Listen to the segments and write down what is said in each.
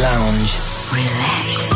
Lounge. Relax.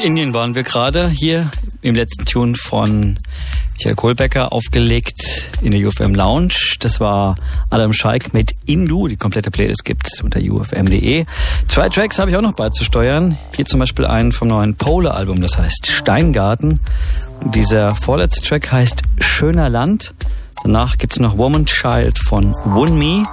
Indien waren wir gerade hier im letzten Tune von Michael Kohlbecker aufgelegt in der UFM Lounge. Das war Adam Shaik mit Indu. Die komplette Playlist gibt's unter ufm.de. 2 Tracks habe ich auch noch beizusteuern. Hier zum Beispiel einen vom neuen Pole-Album, das heißt Steingarten. Und dieser vorletzte Track heißt Schöner Land. Danach gibt's noch Woman Child von Wunmi.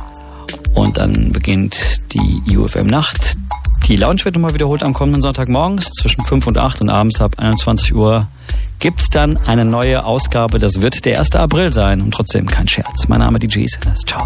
Und dann beginnt die UFM-Nacht. Die Lounge wird nochmal wiederholt am kommenden Sonntag morgens zwischen 5 und 8 und abends ab 21 Uhr gibt's dann eine neue Ausgabe. Das wird der 1. April sein und trotzdem kein Scherz. Mein Name ist DJ Sinners. Ciao.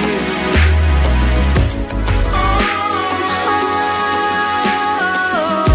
Oh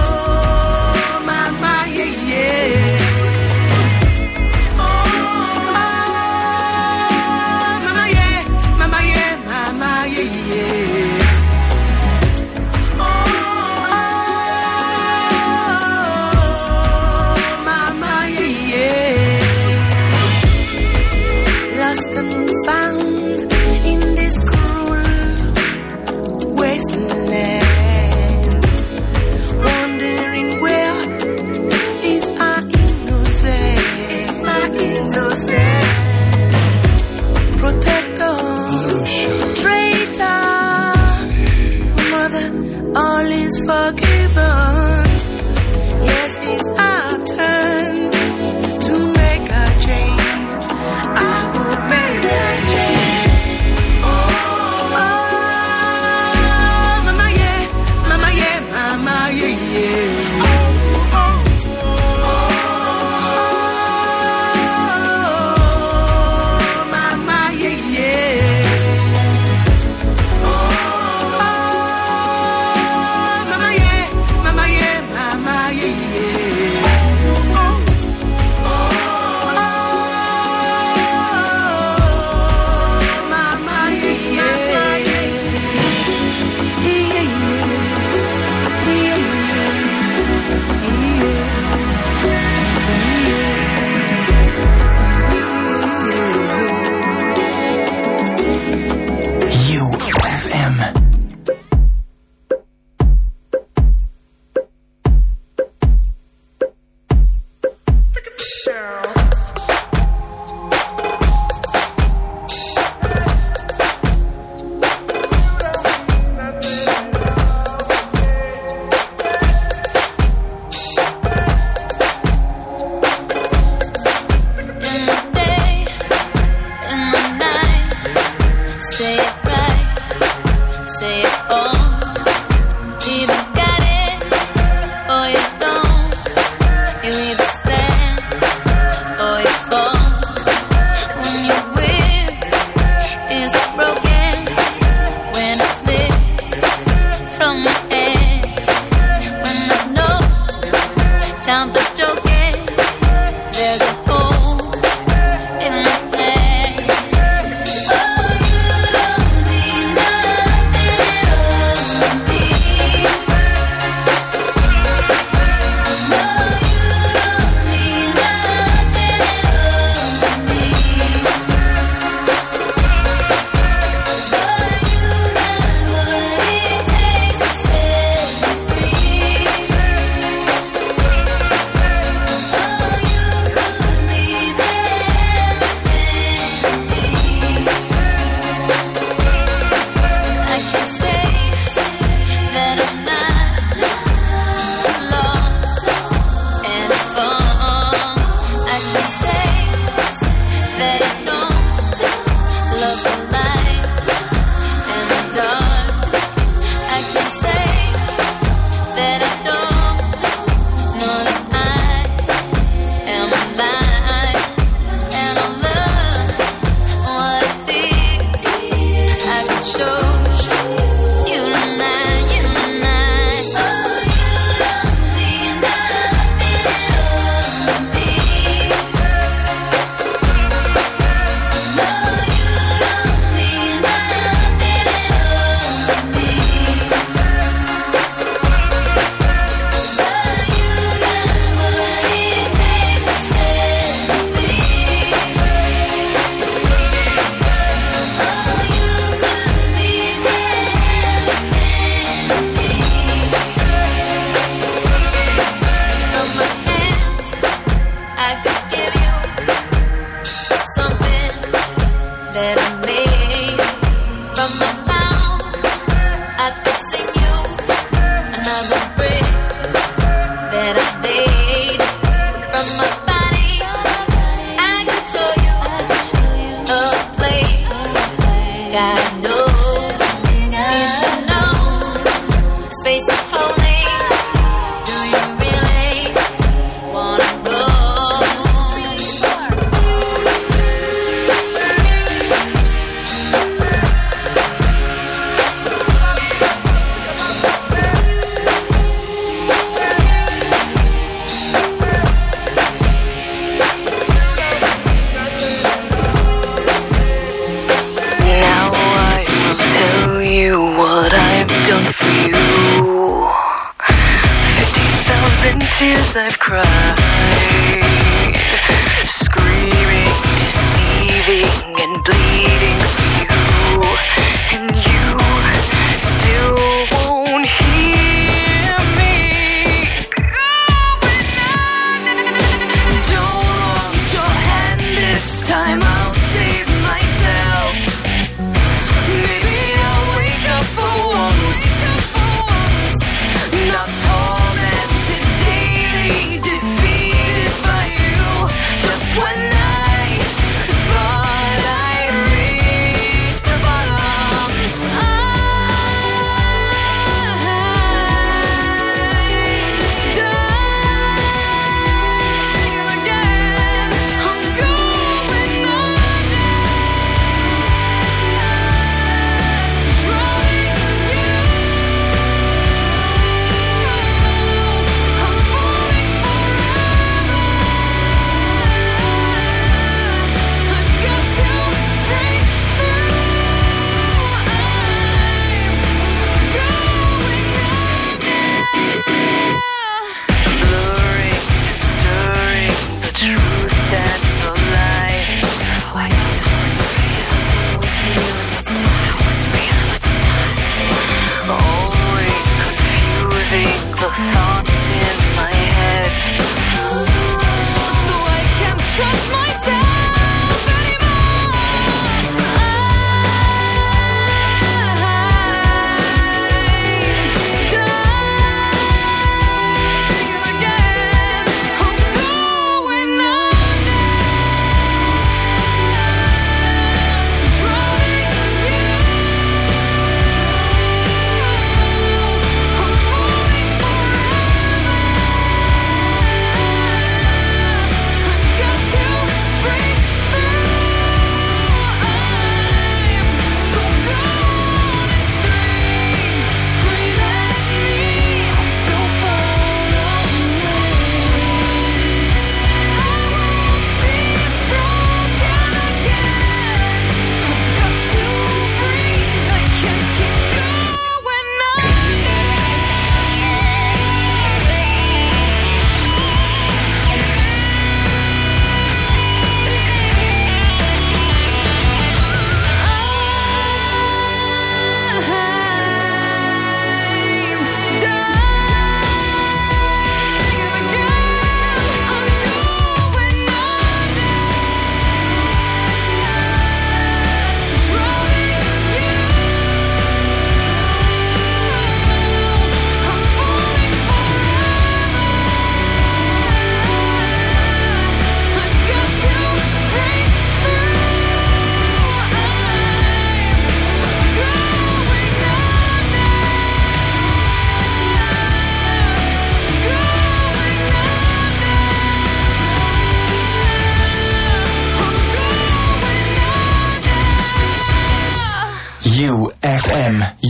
Not tormented, daily defeat.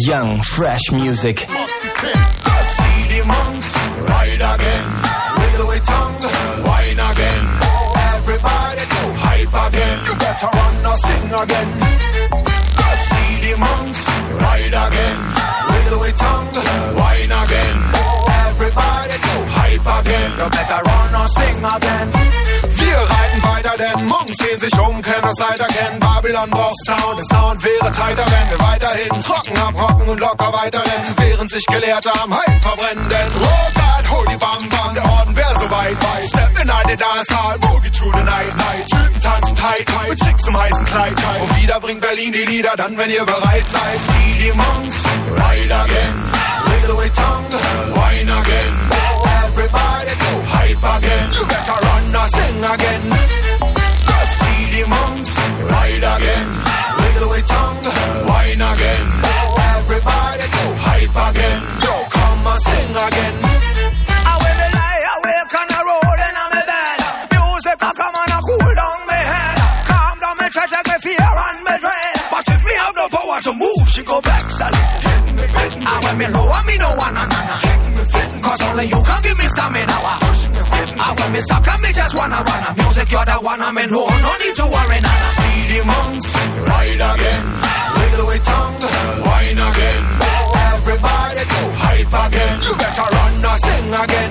young, fresh music. I see the monks ride again. Wiggle away tongue, wine again. Everybody go hype again. You better run or sing again. I see the monks ride again. Wiggle away tongue, wine again. Everybody go hype again. You better run or sing again. Wir reiten weiter, denn Monks sehen sich um, können das Leid erkennen. Babylon braucht Sound, der Sound wäre tighter, wenn wir weiterhin trocken abrocken und locker weiterrennen, während sich Gelehrte am Hype verbrennen. Denn Robert, hol die Bam Bam, der Orden wäre so weit. Step in eine Dance-Hall, Boogie to the Night. Typen tanzen tight, mit Chicks im heißen Kleid. Und wieder bringt Berlin die Lieder, dann wenn ihr bereit seid. See die Monks ride again. Wiggle away tongue, wine again. Everybody go hype again. You better run or sing again. I see the monks ride again. Wiggle away tongue, wine again. Everybody go hype again. Yo, come and sing again. I will lie awake and I roll in my bed. Music I come and I cool down my head. Calm down me, try to me fear and me dread. But if me have no power to move, she go back solid. And when me low, me no one cause only you can give me stamina. And when me stop, can me just wanna run. Music, you're the one I'm in, no need to worry now. See the monks ride again. Wiggle away tongue, wine again. Everybody go hype again. You better run or sing again.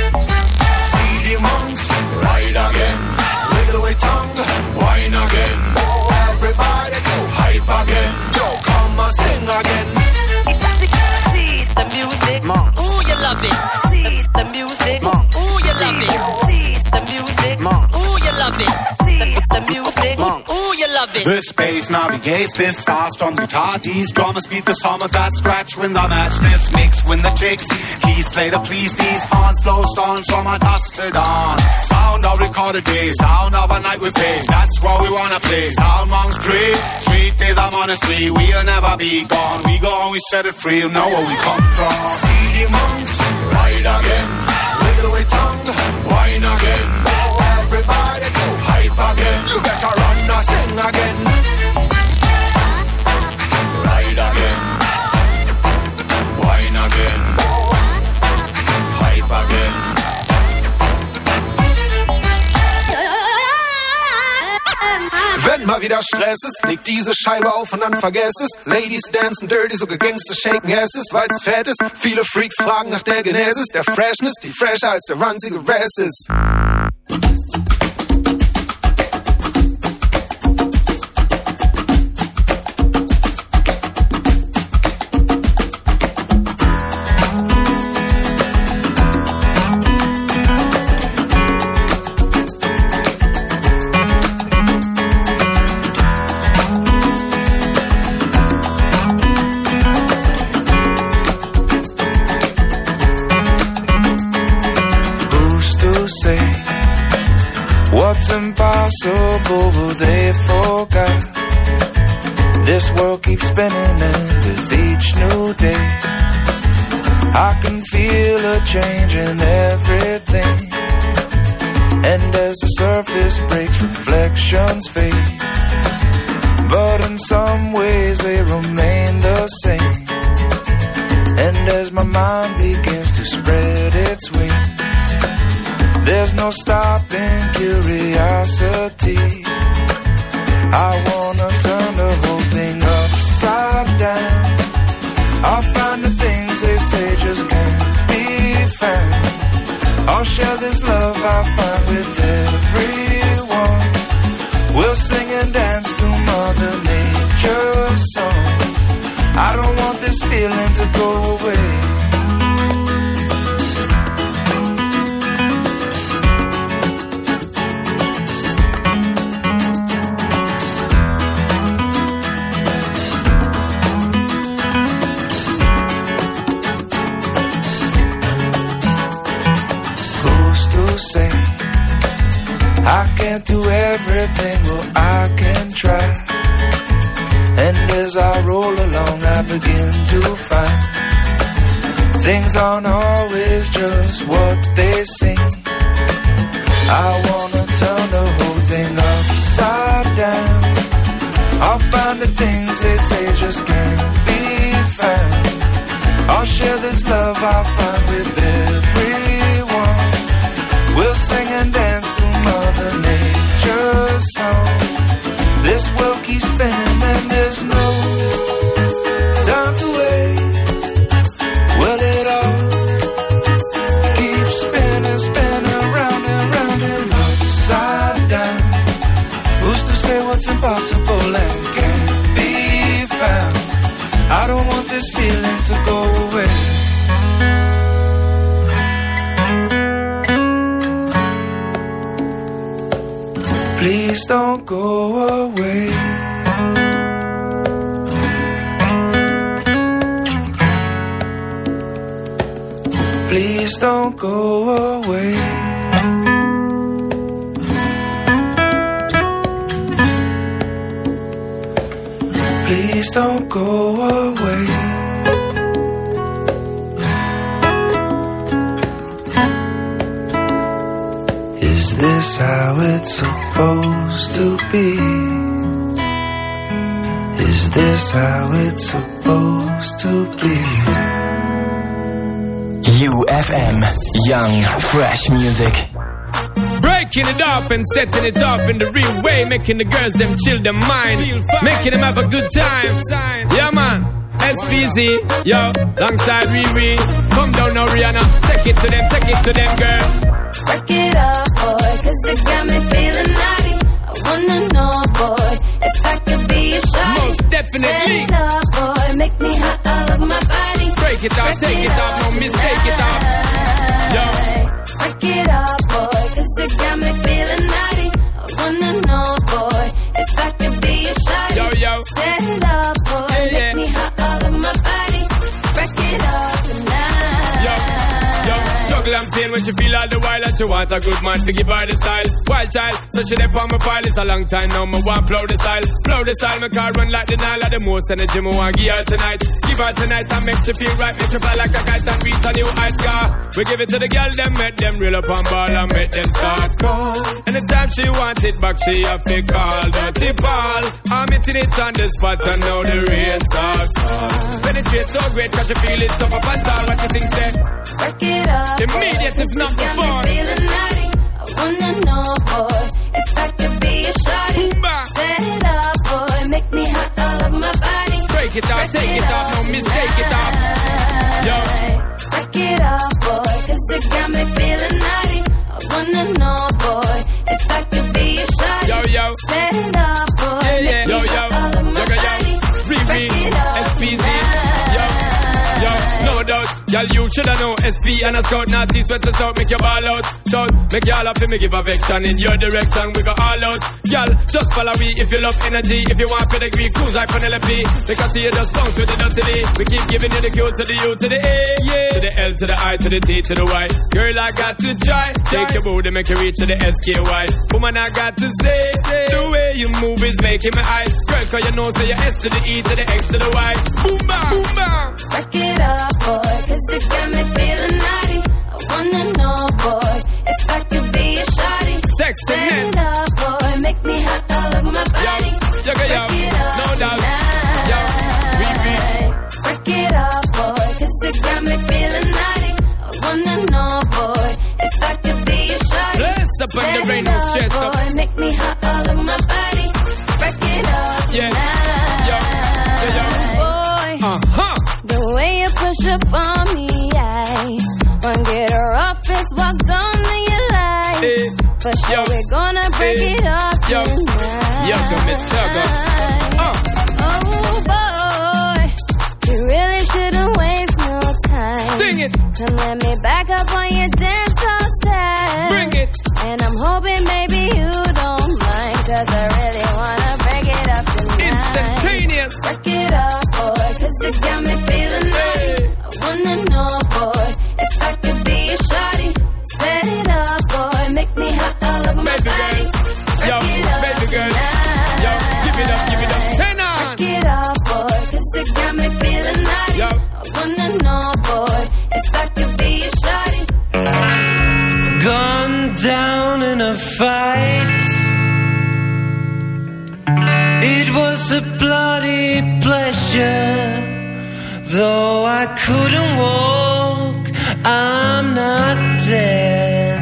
See the monks ride again. Wiggle away tongue, wine again. Everybody go hype again. Yo, come and sing again. See the music, ooh you love it. See the music, ooh you love it. See the music, ooh you love it. See the music, ooh you love it. The space navigates this star strums guitar. These drummers beat the sum of that scratch when I match this mix when the chicks keys play to please these horns blow storms from our dusk to dawn. Sound of recorded days, sound of a night we face. That's what we wanna play. Sound monks pray. Street days I'm on the street, we'll never be gone. We go and we set it free, you know where we come from. See the monks ride again. Wiggle away tongue, wine again. Everybody go hype again. You better run or sing again. Ride again. Wine again. Hype again. Wenn mal wieder Stress ist, leg diese Scheibe auf und dann vergess es. Ladies dancen dirty, sogar Gangster shaken asses, weil's fett ist. Viele Freaks fragen nach der Genesis, der Freshness, die fresher als der ranzige Rest ist. What's impossible, but they forgot. This world keeps spinning and with each new day I can feel a change in everything. And as the surface breaks, reflections fade, but in some ways they remain the same. And as my mind begins to spread its wings, there's no stopping curiosity. I wanna turn the whole thing upside down. I'll find the things they say just can't be found. I'll share this love I find with everyone. We'll sing and dance to Mother Nature's songs. I don't want this feeling to go away. I can't do everything, well I can try. And as I roll along I begin to find things aren't always just what they seem. I wanna turn the whole thing upside down. I'll find the things they say just can't be found. Please don't go away. Please don't go away. Please don't go away. Is this how it's supposed to be? Is this how it's supposed to be? UFM, young, fresh music. Breaking it up and setting it up in the real way, making the girls them chill their mind, making them have a good time. Yeah man, SPZ, yo, alongside Riri. Come down now Rihanna, take it to them girl. Work it up boy, cause it got me feeling naughty. I wanna know boy, if I could be a shawty. Most definitely. Set it up boy, make me hot all over my body. Break it up, take it up, no mistake it up. Yo. Work it up boy, cause it got me feeling naughty. I wanna know boy, if I could be a shawty. Yo, yo. Set it up boy, make me hot all over my body. Break it up tonight. Yo, yo, juggle and pain when she feel all the while that she want a good man to give her the style. Wild child, so she dip on my file. It's a long time now, me want flow the style. Flow the style, my car run like the Nile. The most energy me want give her tonight. Give her tonight and make she feel right. Make she fly like a kite and reach a new high scar. We give it to the girl, them make them reel up and ball and make them start call. Anytime she want it back, she have to call. Dirty Paul, I'm hitting it on the spot and now the rain start fall. Penetrate so great, cause she feel it tough up and tall. What you think, say? Work it up immediate if not before. Feeling naughty. I wanna know, boy, if I could be a shawty. Set it up, boy, make me hot all over my body. Break it off, take it off, no mistake it off. Yo. Break it up, boy, cause it got me feeling naughty. I wanna know, boy, if I could be a shawty. Yo, yo. Set it up, boy, make me hot all over my body. Break it up, SPZ. Yo, no doubt, y'all you shoulda know SP and a scout, not east, west and south, make your ball out. Shout, make y'all up, me give a vection in your direction, we go all out. Y'all, just follow me if you love energy, if you want pedigree, cruise like Penelope. Because see you just bounce with the dirty D. We keep giving you the Q to the U to the A, yeah. To the L to the I to the T to the Y. Girl, I got to try, take your booty, make you reach to the SKY. Woman, I got to say, the way you move is making me eyes. Girl, cause you know, say your S to the E to the X to the Y. Boom, bam, boom, bam. Work it up, boy, cause it got me feeling naughty. I wanna know, boy, if I could be a shawty. Sexiness. Set it up, boy, make me hot all over my body. Yo, Work it up no doubt. tonight. Yo, repeat. Work it up, boy, cause it got me feeling naughty. I wanna know, boy, if I could be a shawty. Bless up on the rain, no stress up. Boy, make me hot all over my body. Work it up tonight. Yo, boy, the way you push up on me, I won't get her off, it's walked on me, you like. For sure, we're gonna break it up tonight. Yo, Oh boy, you really shouldn't waste no time. Sing it. Come let me back up on your dance hall style. Bring it. And I'm hoping maybe you don't mind, cause I really wanna break it up tonight. Instantaneous. Work it up, boy, cause it got me feeling naughty. I wanna know, boy, if I could be a shawty. Set it up, boy, make me hot all over my body. Yo, baby girl. Yo, give it up, send on. Work it up, boy, cause it got me feeling naughty. Yo. I wanna know, boy, if I could be a shawty. Gone down in a fight. It was a bloody pleasure. Though I couldn't walk, I'm not dead.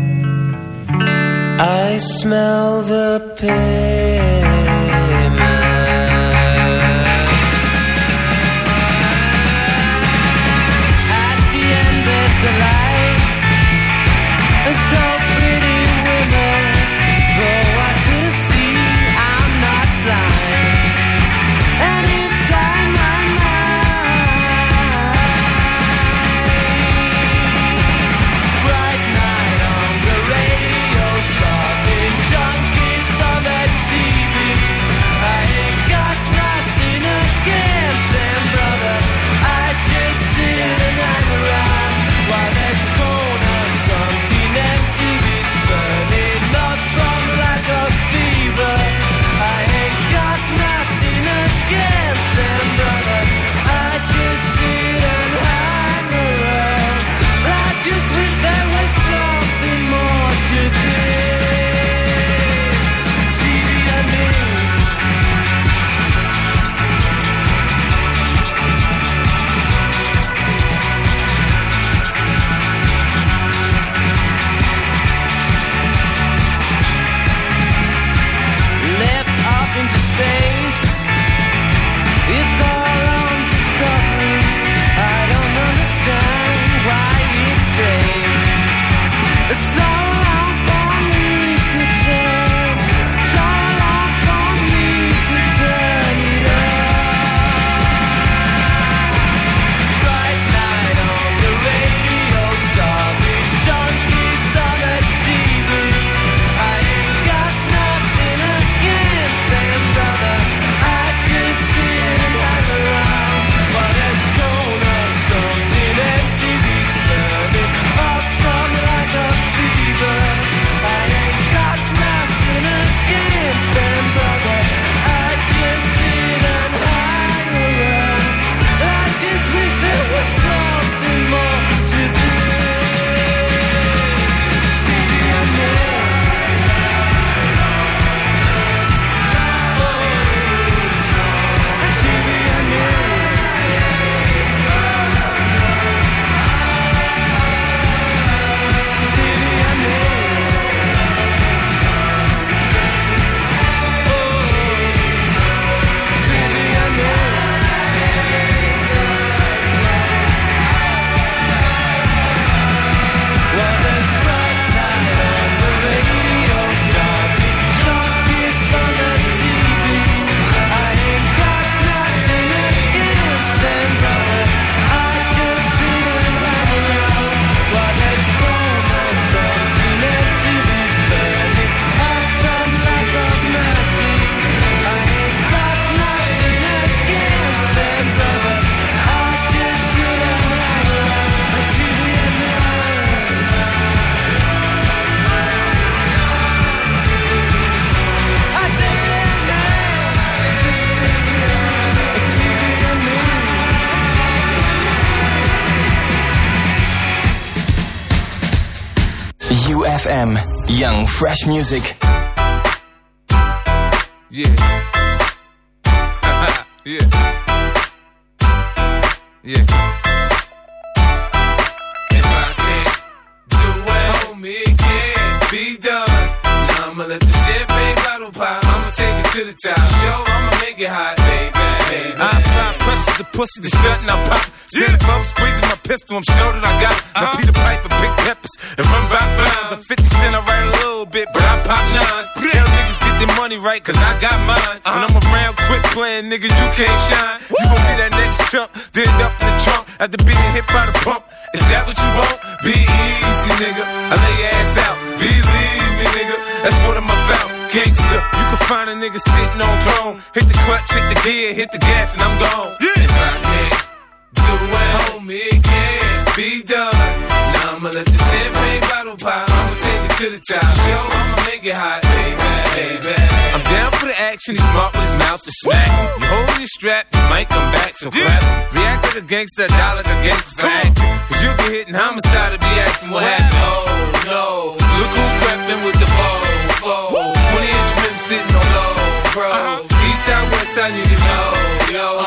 I smell the pavement. At the end there's a light. So pretty woman, though I couldn't see, I'm not blind. And inside my mind, bright night on the radio, starving junkies UFM, Young Fresh Music. Yeah. Yeah. Yeah. If I can't do it, homie, it can't be done. Now I'ma let the champagne bottle pop. I'ma take it to the top. Show, I'ma make it hot, baby. I apply pressure to pussy, the stunt and I pop. Stand up, I'm squeezing my pistol, I'm sure that I got it. Now Peter Piper, pick peppers, and run rock rhymes. I'm 50 Cent, I write a little bit, but I pop nines. Tell niggas get their money right, cause I got mine. When I'm around, quit playing, nigga, you can't shine. You gon' be that next chump, then end up in the trunk after being hit by the pump. Is that what you want? Be easy, nigga. I lay your ass out. Believe me, nigga. That's what I'm about. Gangsta, you can find a nigga sitting on throne. Hit the clutch, hit the gear, hit the gas, and I'm gone. Yeah. If I can't do it, homie, it can't be done. Now I'ma let the champagne bottle pop. I'ma take it to the top. Show, I'ma make it hot, baby. I'm down for the action. He's smart with his mouth to smack. You holding your strap, you might come back, so clap. React like a gangster, die like a gangster for acting. Cause you'll get hit and homicide to be asking what happened. Oh no, look who crept in with the foe. 20-inch rim sitting on low, bro. East side, west side, niggas know, yo.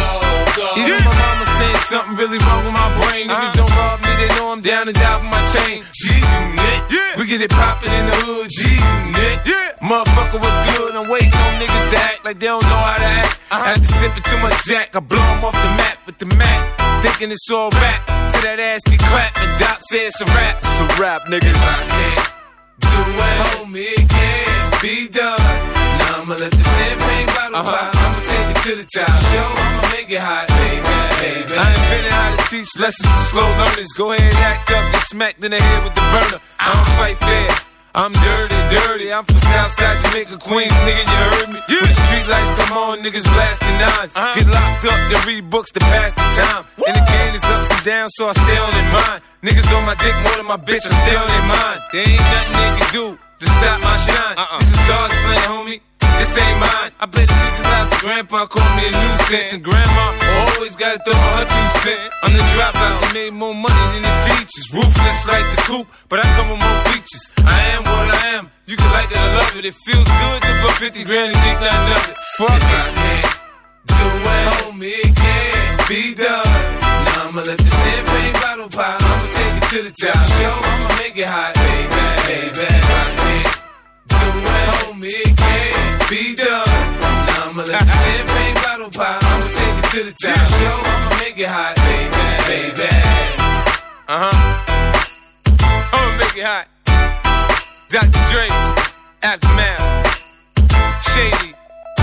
Even my mama saying something really wrong with my brain. Niggas don't rob me, they know I'm down and die for my chain. G-Unit, we get it poppin' in the hood. G-Unit, motherfucker, what's good? I'm waiting on niggas to act like they don't know how to act. After sipping too much Jack, I blow them off the map with the Mac. Thinking it's all rap, till that ass get clapped and Doc says it's a rap. It's a rap, nigga. If I can't do it, homie, it can't be done. Now I'ma let the champagne bottle pop. I'ma take it to the top. Show, I'ma make it hot, baby. I invented how to teach lessons to slow learners. Go ahead, act up, get smacked in the head with the burner. I don't fight fair. I'm dirty. I'm from Southside Jamaica, Queens, nigga, you heard me. When the street lights come on, niggas blasting nines. Get locked up, then read books to pass the time. And the game is ups and downs, so I stay on their grind. Niggas on my dick more than my bitch, I stay on their mind. There ain't nothing they can do to stop my shine. This is God's plan, homie. This ain't mine. I play the music loud, so grandpa called me a nuisance. And grandma always gotta throw her 2 cents. I'm the dropout, he made more money than his teachers. Ruthless like the coupe, but I come with more features. I am what I am, you can like it or love it. It feels good to put 50 grand and think nothing of it. Fuck if I can't do it, homie, it can't be done. Now I'ma let the champagne bottle pop. I'ma take it to the top. Show, I'ma make it hot, baby. If I can't do it, homie, it can't be done. Now I'ma let the champagne bottle pop. I'ma take it to the top. Show, I'ma make it hot, baby. I'ma make it hot. Dr. Dre, Aftermath, Shady.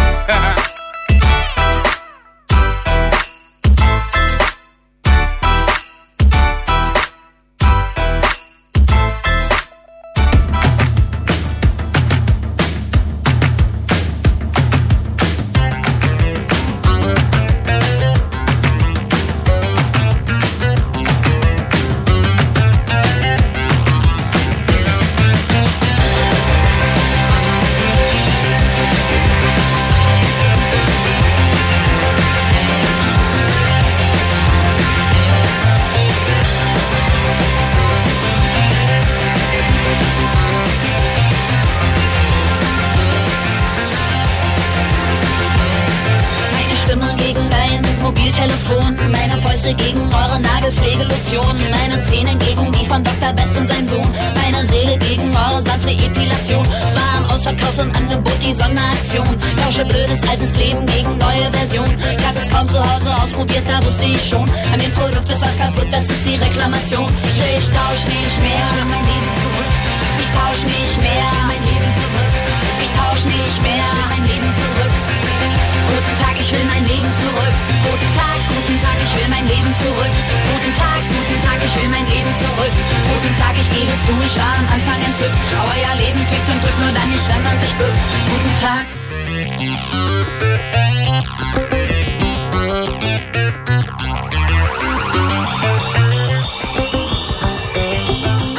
Gegen eure Nagelpflegelotion, meine Zähne gegen die von Dr. Best und sein Sohn, meine Seele gegen eure sanfte Epilation. Zwar am Ausverkauf im Angebot die Sonderaktion, tausche blödes altes Leben gegen neue Version. Ich hab es kaum zu Hause ausprobiert, da wusste ich schon, an dem Produkt ist was kaputt, das ist die Reklamation. Ich tausch nicht mehr, ich will mein Leben zurück. Ich tausch nicht mehr, mein Leben zurück. Ich tausch nicht mehr, mein Leben zurück. Guten Tag, ich will mein Leben zurück. Guten Tag, ich will mein Leben zurück. Guten Tag, ich will mein Leben zurück. Guten Tag, ich gebe zu, ich war am Anfang entzückt. Aber ja, Leben zieht und drückt nur dann nicht, wenn man sich bückt. Guten Tag.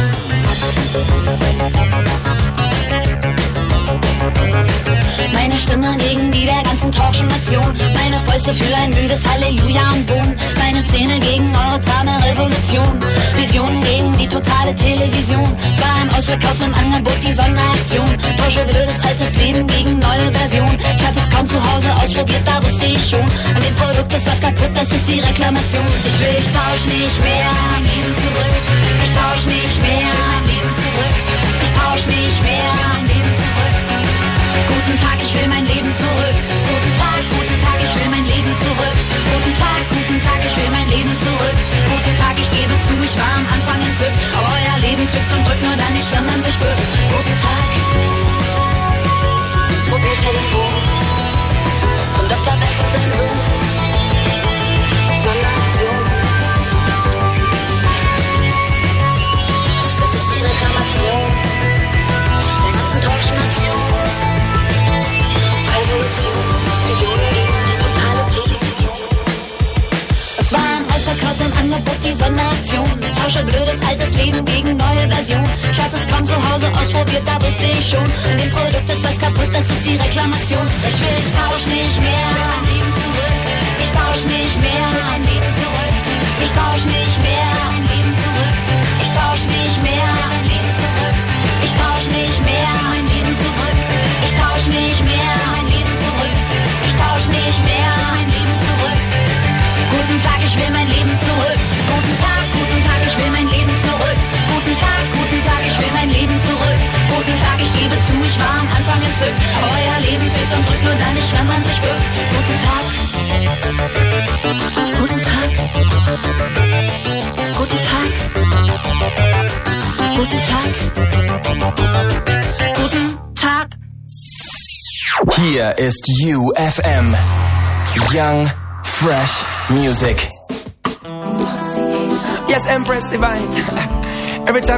Meine Stimme gegen die der ganzen Talkshow-Nation. Meine Fäuste für ein müdes Halleluja am Boden. Meine Zähne gegen eure zahme Revolution. Visionen gegen die totale Television. Zwar im Ausverkauf, im Angebot die Sonderaktion. Tausche blödes altes Leben gegen neue Version. Ich hatte es kaum zu Hause ausprobiert, da wusste ich schon. An dem Produkt ist was kaputt, das ist die Reklamation. Ich tausch nicht mehr mein Leben zurück. Ich tausch nicht mehr mein Leben zurück. Ich tausch nicht mehr mein Leben zurück. Guten Tag, ich will mein Leben zurück. Guten Tag, ich will mein Leben zurück. Guten Tag, ich will mein Leben zurück. Guten Tag, ich gebe zu, ich war am Anfang entzückt. Aber euer Leben zückt und drückt nur dann nicht, wenn man sich bückt. Guten Tag, Mobiltelefon von Dr. Bessers Sensor. Sonderaktion. Das ist die Reklamation der ganzen deutschen Nation. Revolution, Visionen gegen die totale Television. Es war ein Ausverkauf im Angebot, die Sonderaktion. Tausche blödes altes Leben gegen neue Version. Ich hatte es kaum zu Hause ausprobiert, da wusste ich schon. An dem Produkt ist was kaputt, das ist die Reklamation. Ich tausch nicht mehr mein Leben zurück. Ich tausch nicht mehr mein Leben zurück. Ich tausch nicht mehr mein Leben zurück. Ich tausch nicht mehr mein Leben zurück. Ich tausch nicht mehr mein Leben zurück. Ich tausch nicht mehr mein Leben zurück. Ich tausch nicht mehr mein Leben zurück. Guten Tag, ich will mein Leben zurück. Guten Tag, ich will mein Leben zurück. Guten Tag, ich will mein Leben zurück. Guten Tag, ich gebe zu, ich war am Anfang entzückt. Aber euer Leben zählt und drückt nur dann nicht, wenn man sich bückt. Guten Tag. Guten Tag. Guten Tag. Guten Tag. Guten Tag. Hier ist UFM. Young, fresh music. Yes, Empress Divine. Every time